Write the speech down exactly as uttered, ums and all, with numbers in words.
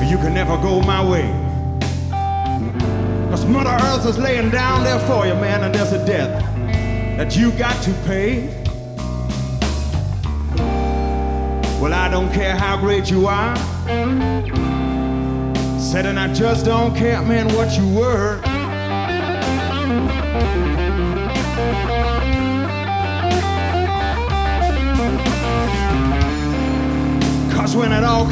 you can never go my way. Cause Mother Earth is laying down there for you, man, and there's a debt that you got to pay. Well, I don't care how great you are. Said, and I just don't care, man, what you were. Cause when it all